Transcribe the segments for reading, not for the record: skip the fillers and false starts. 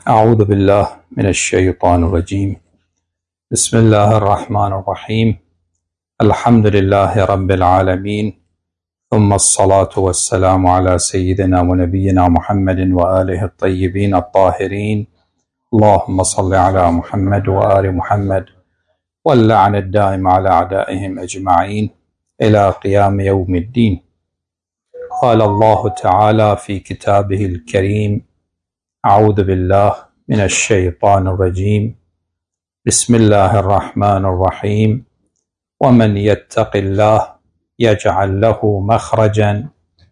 أعوذ بالله من الشيطان الرجيم. بسم الله الرحمن الرحيم. الحمد لله رب العالمين، ثم الصلاة والسلام على سيدنا ونبينا محمد وآله الطيبين الطاهرين. اللهم صل على محمد وآل محمد، واللعن الدائم على أعدائهم أجمعين إلى قيام يوم الدين. قال الله تعالى في كتابه الكريم: أعوذ بالله من الشيطان الرجيم. بسم الله الرحمن الرحيم. ومن يتق الله يجعل له مخرجا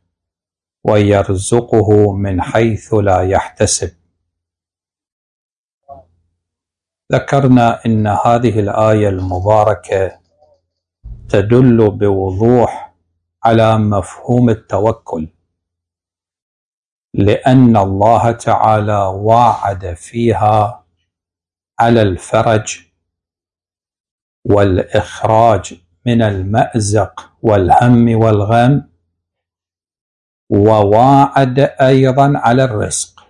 ويرزقه من حيث لا يحتسب. ذكرنا أن هذه الآية المباركة تدل بوضوح على مفهوم التوكل، لأن الله تعالى وعد فيها على الفرج والإخراج من المأزق والهم والغم، وواعد أيضا على الرزق،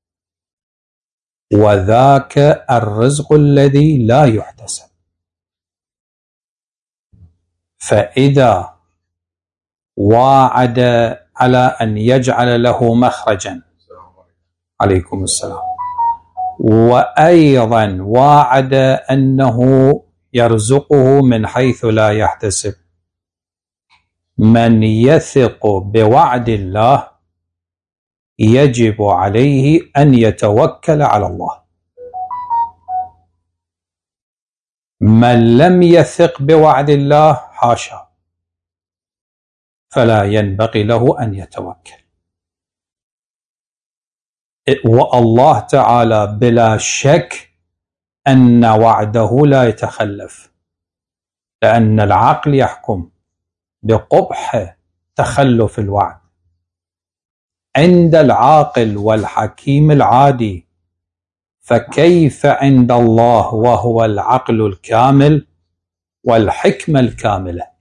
وذاك الرزق الذي لا يحتسب. فإذا واعد على أن يجعل له مخرجا، عليكم السلام، وأيضا واعد أنه يرزقه من حيث لا يحتسب، من يثق بوعد الله يجب عليه أن يتوكل على الله. من لم يثق بوعد الله حاشا، فلا ينبغي له أن يتوكل. والله تعالى بلا شك أن وعده لا يتخلف، لأن العقل يحكم بقبح تخلف الوعد. عند العاقل والحكيم العادي، فكيف عند الله وهو العقل الكامل والحكمة الكاملة؟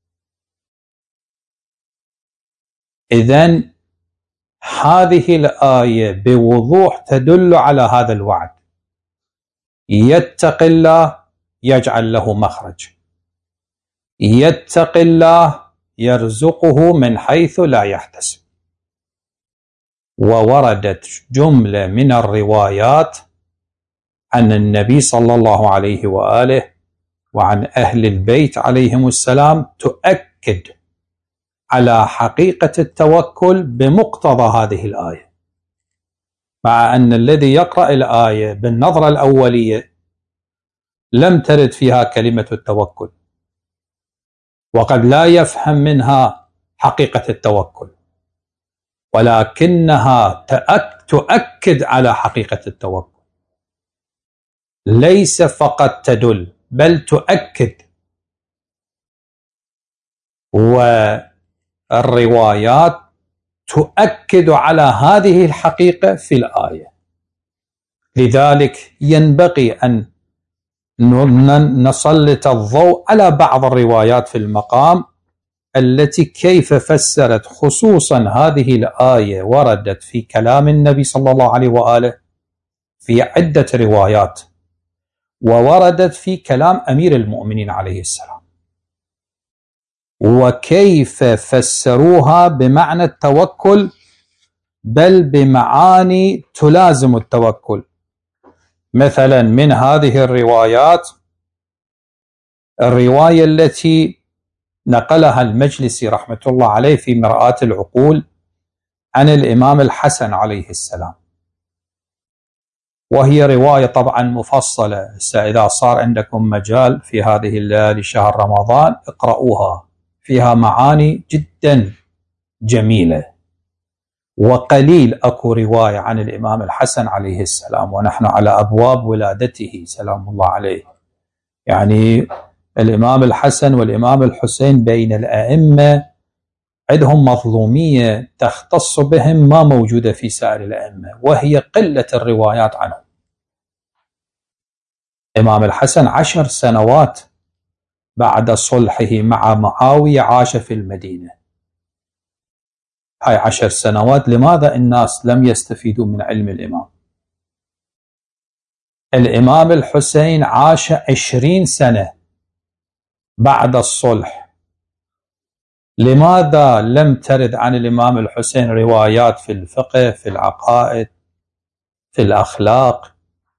إذن هذه الآية بوضوح تدل على هذا الوعد: يتق الله يجعل له مخرج، يتق الله يرزقه من حيث لا يحتسب. ووردت جملة من الروايات عن النبي صلى الله عليه وآله وعن أهل البيت عليهم السلام تؤكد على حقيقة التوكل بمقتضى هذه الآية، مع أن الذي يقرأ الآية بالنظرة الأولية لم ترد فيها كلمة التوكل، وقد لا يفهم منها حقيقة التوكل، ولكنها تؤكد على حقيقة التوكل، ليس فقط تدل بل تؤكد. والروايات تؤكد على هذه الحقيقة في الآية. لذلك ينبغي أن نسلط الضوء على بعض الروايات في المقام التي كيف فسرت خصوصا هذه الآية. وردت في كلام النبي صلى الله عليه وآله في عدة روايات، ووردت في كلام أمير المؤمنين عليه السلام، وكيف فسروها بمعنى التوكل، بل بمعاني تلازم التوكل. مثلا من هذه الروايات الرواية التي نقلها المجلسي رحمة الله عليه في مرآة العقول عن الإمام الحسن عليه السلام، وهي رواية طبعا مفصلة. إذا صار عندكم مجال في هذه الليالي شهر رمضان اقرأوها، فيها معاني جدا جميلة. وقليل أكو رواية عن الإمام الحسن عليه السلام، ونحن على أبواب ولادته سلام الله عليه. يعني الإمام الحسن والإمام الحسين بين الأئمة عندهم مظلومية تختص بهم ما موجودة في سائر الأئمة، وهي قلة الروايات عنهم. الإمام الحسن 10 سنوات بعد صلحه مع معاوية عاش في المدينة. هاي 10 سنوات لماذا الناس لم يستفيدوا من علم الإمام؟ الإمام الحسين عاش 20 سنة بعد الصلح. لماذا لم ترد عن الإمام الحسين روايات في الفقه، في العقائد، في الأخلاق؟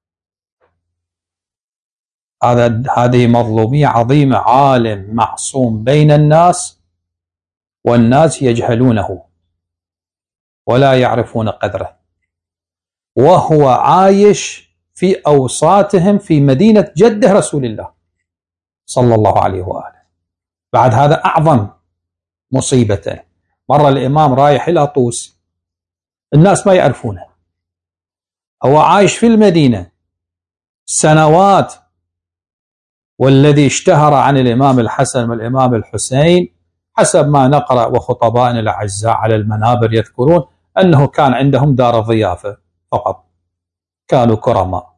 هذه مظلومية عظيمة. عالم معصوم بين الناس والناس يجهلونه ولا يعرفون قدره، وهو عايش في أوساطهم في مدينة جده رسول الله صلى الله عليه وآله. بعد هذا أعظم مصيبة. مرة الإمام رايح إلى طوس، الناس ما يعرفونه، هو عايش في المدينة سنوات. والذي اشتهر عن الإمام الحسن والإمام الحسين حسب ما نقرأ وخطبائنا الأعزاء على المنابر يذكرون أنه كان عندهم دار الضيافة فقط، كانوا كرماء.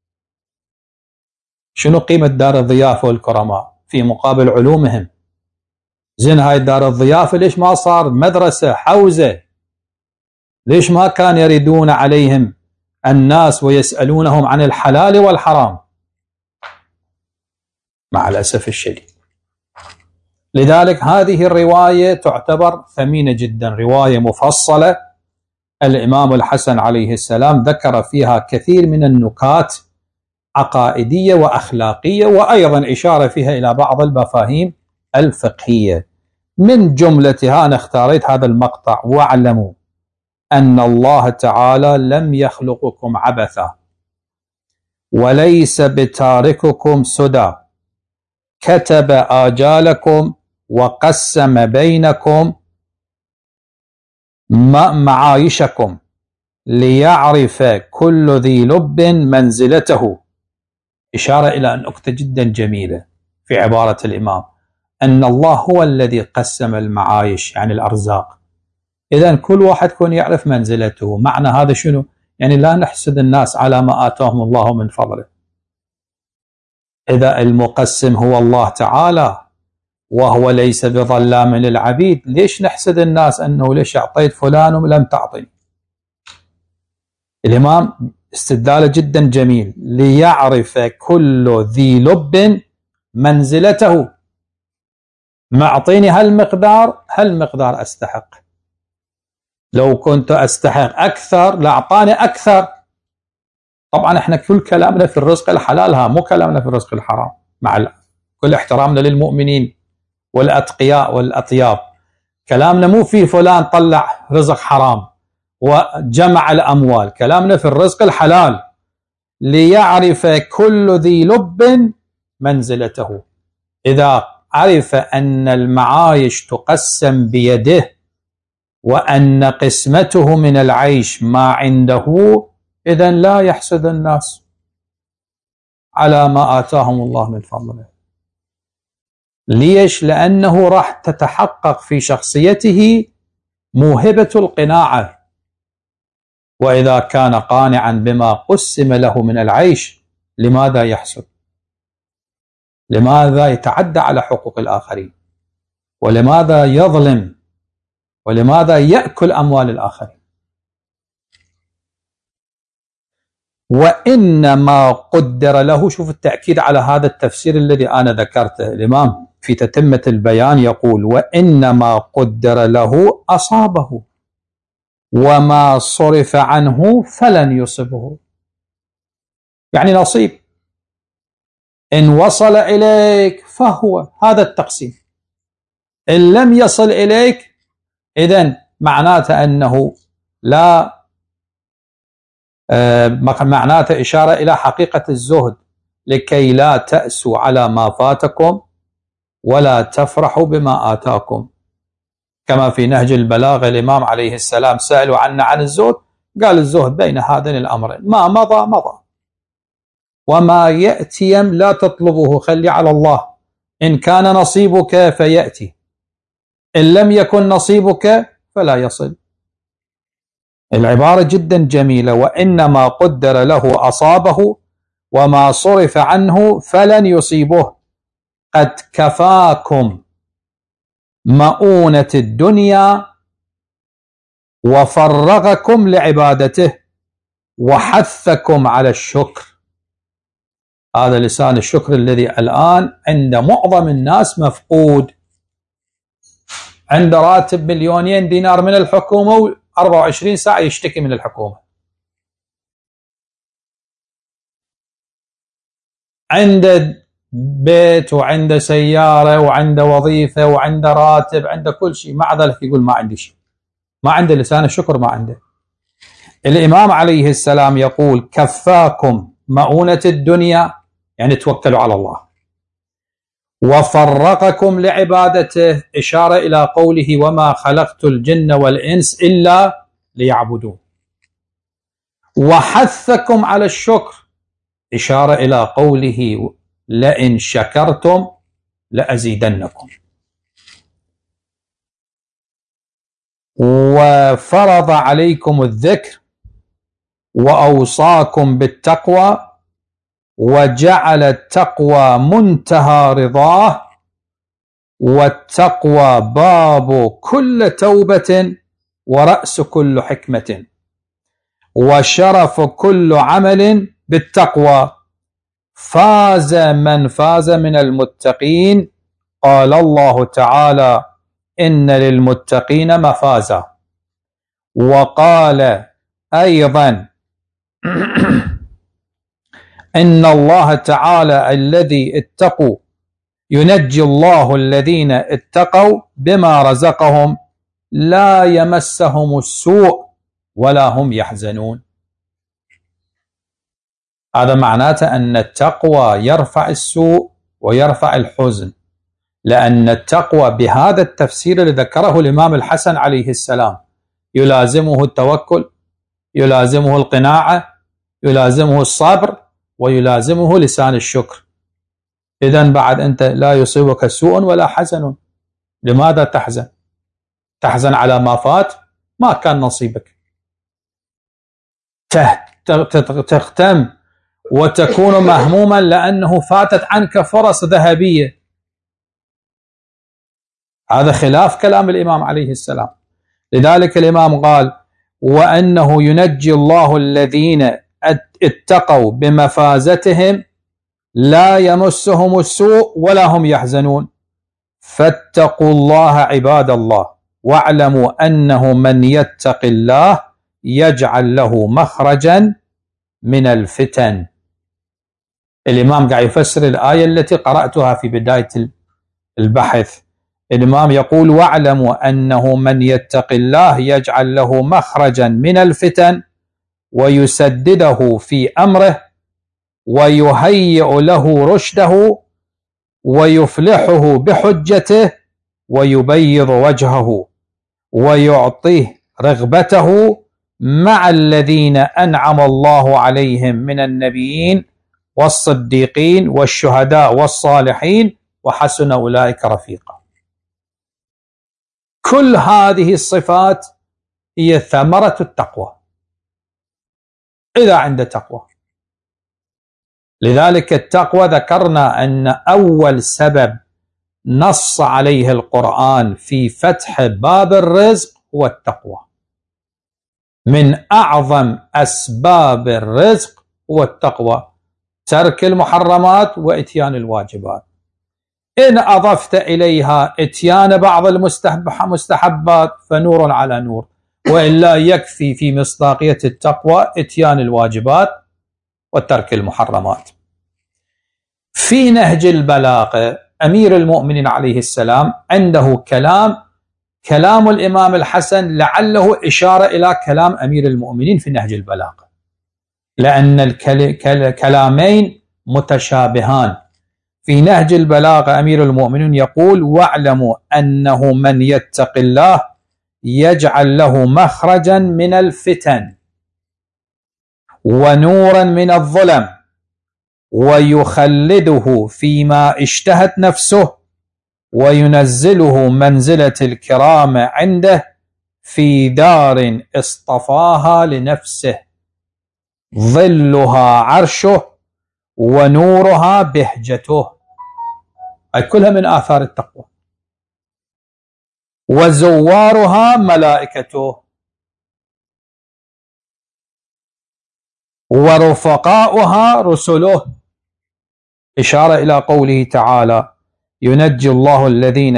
شنو قيمة دار الضيافة والكرماء في مقابل علومهم؟ زين هاي دار الضيافة ليش ما صار مدرسة حوزة؟ ليش ما كان يردون عليهم الناس ويسألونهم عن الحلال والحرام؟ مع الأسف الشديد. لذلك هذه الرواية تعتبر ثمينة جدا، رواية مفصلة. الإمام الحسن عليه السلام ذكر فيها كثير من النكات عقائدية وأخلاقية، وأيضا إشارة فيها إلى بعض المفاهيم الفقهية. من جملتها أنا اختاريت هذا المقطع: واعلموا أن الله تعالى لم يخلقكم عبثا وليس بتارككم سدى، كتب آجالكم وقسم بينكم معايشكم ليعرف كل ذي لب منزلته. إشارة إلى نقطة جدا جميلة في عبارة الإمام، أن الله هو الذي قسم المعايش يعني الأرزاق، إذن كل واحد يكون يعرف منزلته. معنى هذا شنو؟ يعني لا نحسد الناس على ما آتاهم الله من فضله. إذا المقسم هو الله تعالى وهو ليس بظلام للعبيد، ليش نحسد الناس أنه ليش أعطيت فلان ولم تعطني؟ الإمام استدلاله جدا جميل: ليعرف كل ذي لب منزلته. معطيني هالمقدار أستحق، لو كنت أستحق أكثر لأعطاني أكثر. طبعا احنا كل كلامنا في الرزق الحلال، مو كلامنا في الرزق الحرام، مع كل احترامنا للمؤمنين والأتقياء والأطياب. كلامنا مو في فلان طلع رزق حرام وجمع الأموال، كلامنا في الرزق الحلال. ليعرف كل ذي لب منزلته. إذا عرف أن المعايش تقسم بيده وأن قسمته من العيش ما عنده، إذن لا يحسد الناس على ما آتاهم الله من فضله. ليش؟ لأنه راح تتحقق في شخصيته موهبة القناعة، وإذا كان قانعا بما قسم له من العيش لماذا يحسد؟ لماذا يتعدى على حقوق الآخرين؟ ولماذا يظلم؟ ولماذا يأكل أموال الآخرين؟ وإنما قدر له. شوف التأكيد على هذا التفسير الذي أنا ذكرته. الإمام في تتمة البيان يقول: وإنما قدر له أصابه وما صرف عنه فلن يصبه. يعني نصيب، إن وصل إليك فهو هذا التقسيم، إن لم يصل إليك إذن معناته أنه لا، معناته إشارة إلى حقيقة الزهد: لكي لا تأسوا على ما فاتكم ولا تفرحوا بما آتاكم. كما في نهج البلاغة الإمام عليه السلام سألوا عن الزهد، قال: الزهد بين هذين الأمرين، ما مضى مضى وما يأتي لا تطلبه، خلي على الله. إن كان نصيبك فيأتي، إن لم يكن نصيبك فلا يصل. العبارة جدا جميلة: وإنما قدر له أصابه وما صرف عنه فلن يصيبه، قد كفاكم مؤونة الدنيا وفرغكم لعبادته وحثكم على الشكر. هذا لسان الشكر الذي الآن عند معظم الناس مفقود. عنده راتب 2,000,000 دينار من الحكومة و24 ساعة يشتكي من الحكومة. عنده بيت وعنده سيارة وعنده وظيفة وعنده راتب، عنده كل شيء، مع ذلك يقول ما عندي شيء، ما عنده لسان الشكر، ما عنده. الإمام عليه السلام يقول كفاكم مؤونة الدنيا، يعني توكلوا على الله، وفرقكم لعبادته، إشارة إلى قوله وما خلقت الجن والإنس إلا ليعبدون، وحثكم على الشكر، إشارة إلى قوله لئن شكرتم لأزيدنكم، وفرض عليكم الذكر وأوصاكم بالتقوى وجعل التقوى منتهى رضاه، والتقوى باب كل توبة ورأس كل حكمة وشرف كل عمل بالتقوى، فاز من فاز من المتقين. قال الله تعالى إن للمتقين مفازا. وقال أيضا إن الله تعالى الذي اتقوا ينجي الله الذين اتقوا بما رزقهم لا يمسهم السوء ولا هم يحزنون. هذا معناته أن التقوى يرفع السوء ويرفع الحزن، لأن التقوى بهذا التفسير الذي ذكره الإمام الحسن عليه السلام يلازمه التوكل، يلازمه القناعة، يلازمه الصبر، ويلازمه لسان الشكر. إذن بعد أنت لا يصيبك سوء ولا حزن. لماذا تحزن؟ تحزن على ما فات؟ ما كان نصيبك. تختم وتكون مهموما لأنه فاتت عنك فرص ذهبية. هذا خلاف كلام الإمام عليه السلام. لذلك الإمام قال وأنه ينجي الله الذين اتقوا بمفازتهم لا يمسهم السوء ولا هم يحزنون. فاتقوا الله عباد الله واعلموا أنه من يتق الله يجعل له مخرجا من الفتن. الإمام قاعد يفسر الآية التي قرأتها في بداية البحث. الإمام يقول واعلموا أنه من يتق الله يجعل له مخرجا من الفتن ويسدده في أمره ويهيئ له رشده ويفلحه بحجته ويبيض وجهه ويعطيه رغبته مع الذين أنعم الله عليهم من النبيين والصديقين والشهداء والصالحين وحسن أولئك رفيقا. كل هذه الصفات هي ثمرة التقوى إذا عند تقوى. لذلك التقوى ذكرنا أن أول سبب نص عليه القرآن في فتح باب الرزق هو التقوى. من أعظم أسباب الرزق هو التقوى، ترك المحرمات وإتيان الواجبات. إن أضفت إليها إتيان بعض المستحبات فنور على نور، وإلا يكفي في مصداقية التقوى إتيان الواجبات وترك المحرمات. في نهج البلاغة أمير المؤمنين عليه السلام عنده كلام الإمام الحسن لعله إشارة إلى كلام أمير المؤمنين في نهج البلاغة، لأن الكلامين متشابهان. في نهج البلاغة أمير المؤمنين يقول واعلموا أنه من يتق الله يجعل له مخرجا من الفتن ونورا من الظلم ويخلده فيما اشتهت نفسه وينزله منزلة الكرام عنده في دار اصطفاها لنفسه ظلها عرشه ونورها بهجته. أي كلها من آثار التقوى. وزوارها ملائكته ورفقاؤها رسله. إشارة إلى قوله تعالى ينجي الله الذين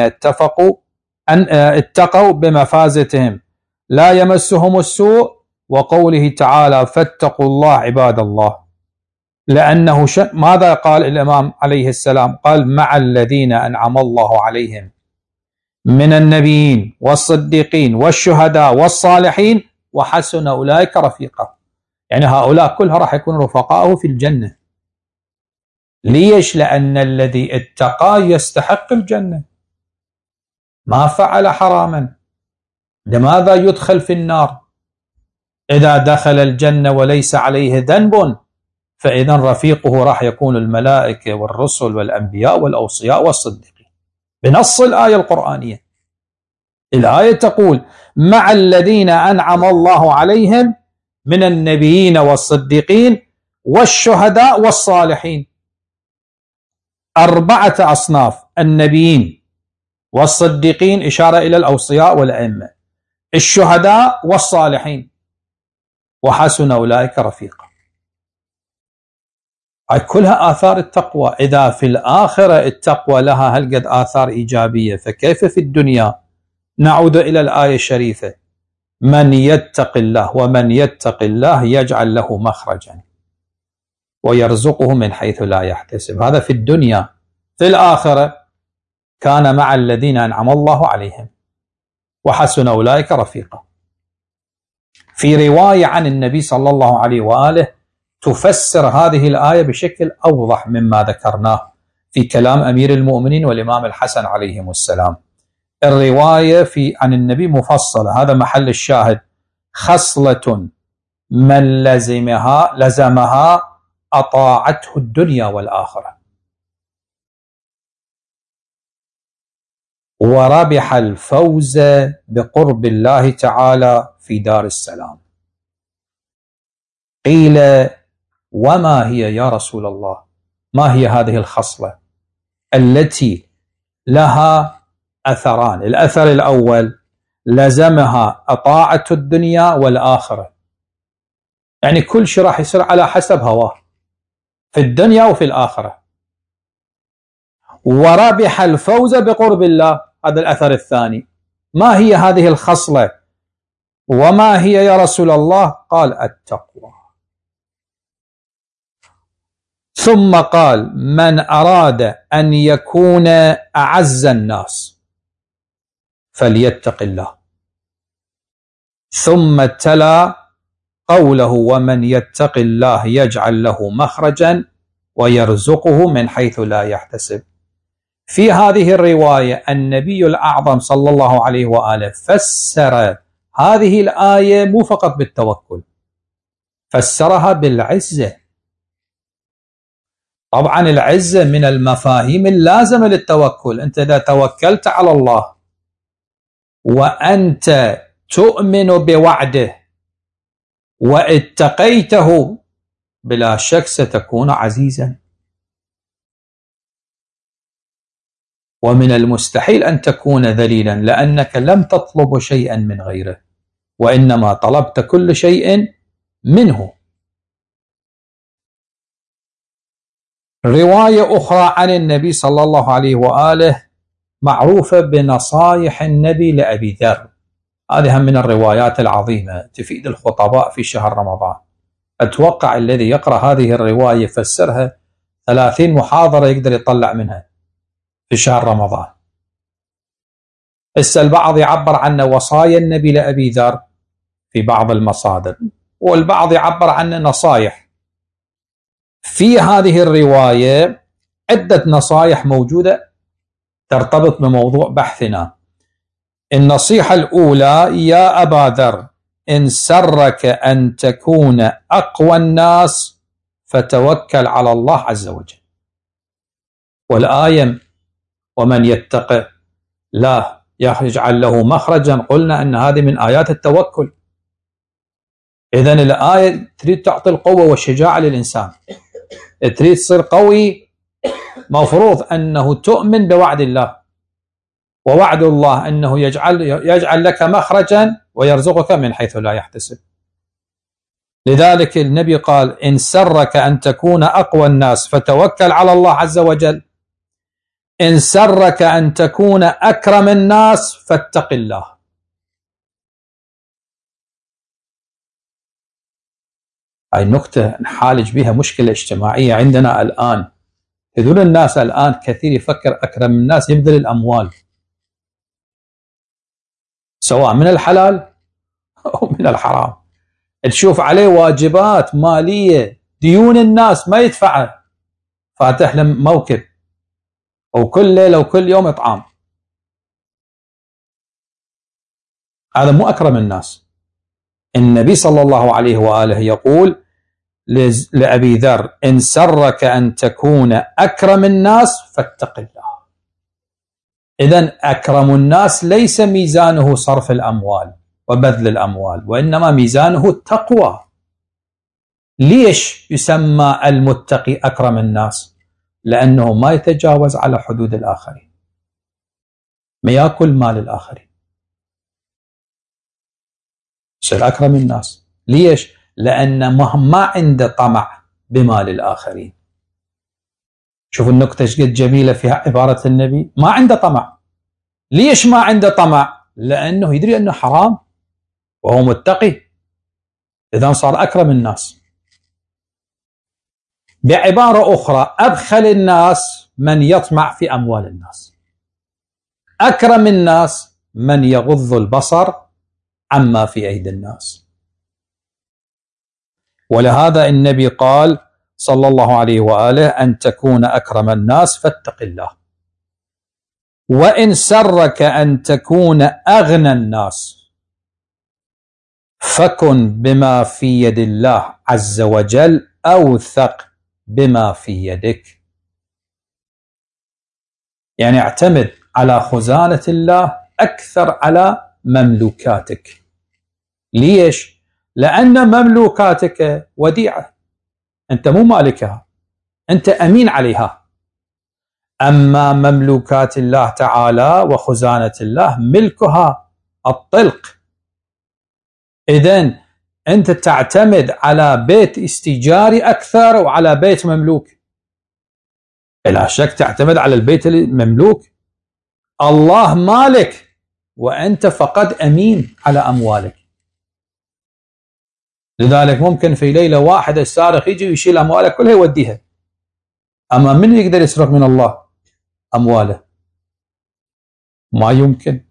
اتقوا بمفازتهم لا يمسهم السوء، وقوله تعالى فاتقوا الله عباد الله، لأنه ماذا قال الإمام عليه السلام؟ قال مع الذين أنعم الله عليهم من النبيين والصديقين والشهداء والصالحين وحسن أولئك رفيقا. يعني هؤلاء كلها راح يكونوا رفقاءه في الجنة. ليش؟ لأن الذي اتقى يستحق الجنة، ما فعل حراما، لماذا يدخل في النار؟ إذا دخل الجنة وليس عليه ذنب فإذا رفيقه راح يكون الملائكة والرسل والأنبياء والأوصياء والصديقين بنص الآية القرآنية. الآية تقول مع الذين أنعم الله عليهم من النبيين والصديقين والشهداء والصالحين. 4 أصناف: النبيين والصديقين إشارة إلى الأوصياء والأئمة، الشهداء والصالحين، وحسن أولئك رفيقا. هاي كلها آثار التقوى. إذا في الآخرة التقوى لها هالقد آثار إيجابية، فكيف في الدنيا؟ نعود إلى الآية الشريفة من يتق الله ومن يتق الله يجعل له مخرجا ويرزقه من حيث لا يحتسب. هذا في الدنيا. في الآخرة كان مع الذين أنعم الله عليهم وحسن أولئك رفيقا. في رواية عن النبي صلى الله عليه وآله تفسر هذه الآية بشكل أوضح مما ذكرناه في كلام أمير المؤمنين والإمام الحسن عليهم السلام. الرواية عن النبي مفصلة، هذا محل الشاهد: خصلة من لزمها أطاعته الدنيا والآخرة وربح الفوز بقرب الله تعالى في دار السلام. قيل وما هي يا رسول الله؟ ما هي هذه الخصلة التي لها أثران؟ الأثر الأول لزمها أطاعة الدنيا والآخرة، يعني كل شيء راح يصير على حسب هواه في الدنيا وفي الآخرة. وربح الفوز بقرب الله، هذا الأثر الثاني. ما هي هذه الخصلة وما هي يا رسول الله؟ قال التقوى. ثم قال من أراد أن يكون أعز الناس فليتق الله. ثم تلا قوله ومن يتق الله يجعل له مخرجا ويرزقه من حيث لا يحتسب. في هذه الرواية النبي الأعظم صلى الله عليه وآله فسر هذه الآية مو فقط بالتوكل، فسرها بالعزة. طبعا العزة من المفاهيم اللازمة للتوكل. أنت إذا توكلت على الله وأنت تؤمن بوعده واتقيته بلا شك ستكون عزيزا. ومن المستحيل أن تكون ذليلا، لأنك لم تطلب شيئا من غيره وإنما طلبت كل شيء منه. رواية أخرى عن النبي صلى الله عليه وآله معروفة بنصائح النبي لأبي ذر، هذه من الروايات العظيمة تفيد الخطباء في شهر رمضان. أتوقع الذي يقرأ هذه الرواية يفسرها 30 محاضرة يقدر يطلع منها في شهر رمضان. البعض يعبر عن وصايا النبي لأبي ذر في بعض المصادر، والبعض يعبر عن نصائح. في هذه الرواية عدة نصائح موجودة ترتبط بموضوع بحثنا. النصيحة الأولى: يا أبا ذر إن سرك أن تكون أقوى الناس فتوكل على الله عز وجل. والآية ومن يتق الله يجعل له مخرجا، قلنا أن هذه من آيات التوكل. إذن الآية تريد تعطي القوة والشجاعة للإنسان، تريد تصير قوي، مفروض أنه تؤمن بوعد الله، ووعد الله أنه يجعل لك مخرجا ويرزقك من حيث لا يحتسب. لذلك النبي قال: إن سرك أن تكون أقوى الناس فتوكل على الله عز وجل، إن سرك أن تكون أكرم الناس فاتق الله. هاي النقطة نحالج بها مشكلة اجتماعية عندنا الآن. هذول الناس الآن كثير يفكر أكرم الناس يبذل الأموال، سواء من الحلال أو من الحرام. تشوف عليه واجبات مالية، ديون الناس ما يدفعها، فاتح له موكب وكل ليلة وكل يوم إطعام. هذا مو أكرم الناس. النبي صلى الله عليه وآله يقول لأبي ذر: إن سرك أن تكون أكرم الناس فاتق الله. إذن أكرم الناس ليس ميزانه صرف الأموال وبذل الأموال، وإنما ميزانه التقوى. ليش يسمى المتقي أكرم الناس؟ لأنه ما يتجاوز على حدود الآخرين، ما يأكل مال الآخرين، يصير أكرم الناس. ليش؟ لأن ما عنده طمع بمال الآخرين. شوفوا النقطة ايش قد جميلة فيها عبارة النبي، ما عنده طمع. ليش ما عنده طمع؟ لأنه يدري أنه حرام وهو متقي، إذن صار أكرم الناس. بعبارة أخرى، أبخل الناس من يطمع في أموال الناس، أكرم الناس من يغض البصر عما في أيدي الناس. ولهذا النبي قال صلى الله عليه وآله: أن تكون أكرم الناس فاتق الله. وإن سرك أن تكون أغنى الناس فكن بما في يد الله عز وجل أوثق بما في يدك. يعني اعتمد على خزانة الله أكثر على مملوكاتك. ليش؟ لأن مملوكاتك وديعة، أنت مو مالكها، أنت أمين عليها. أما مملوكات الله تعالى وخزانة الله ملكها الطلق. إذن أنت تعتمد على بيت استيجاري أكثر وعلى بيت مملوك. بلا شك تعتمد على البيت المملوك. الله مالك وأنت فقط أمين على أموالك. لذلك ممكن في ليلة واحدة السارق يجي ويشيل أموالك كلها يوديها. أما من يقدر يسرق من الله أمواله؟ ما يمكن.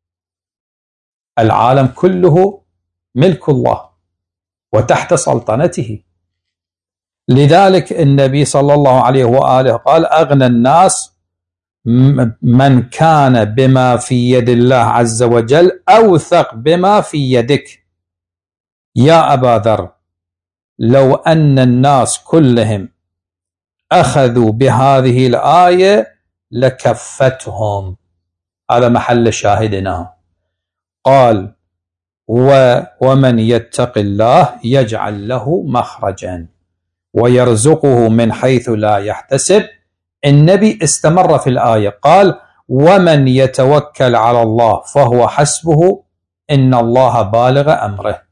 العالم كله ملك الله وتحت سلطنته. لذلك النبي صلى الله عليه وآله قال: أغنى الناس من كان بما في يد الله عز وجل أوثق بما في يدك. يا أبا ذر، لو أن الناس كلهم أخذوا بهذه الآية لكفتهم. هذا محل شاهدنا. قال: ومن يتق الله يجعل له مخرجا ويرزقه من حيث لا يحتسب. النبي استمر في الآية قال: ومن يتوكل على الله فهو حسبه إن الله بالغ أمره.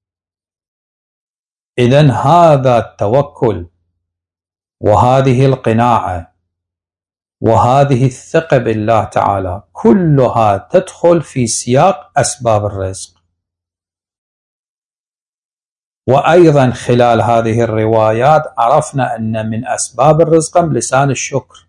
إذن هذا التوكل وهذه القناعة وهذه الثقة بالله تعالى كلها تدخل في سياق أسباب الرزق. وأيضا خلال هذه الروايات عرفنا أن من أسباب الرزق لسان الشكر،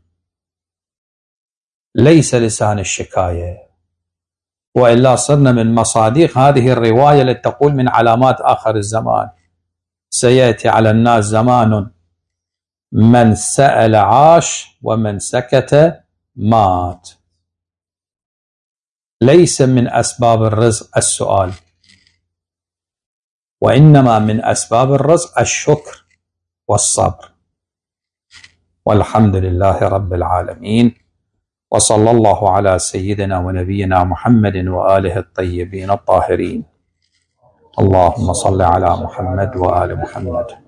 ليس لسان الشكاية، وإلا صرنا من مصادق هذه الرواية التي تقول من علامات آخر الزمان: سيأتي على الناس زمان من سأل عاش ومن سكت مات. ليس من أسباب الرزق السؤال، وإنما من أسباب الرزق الشكر والصبر. والحمد لله رب العالمين، وصلى الله على سيدنا ونبينا محمد وآله الطيبين الطاهرين. اللهم صل على محمد وآل محمد.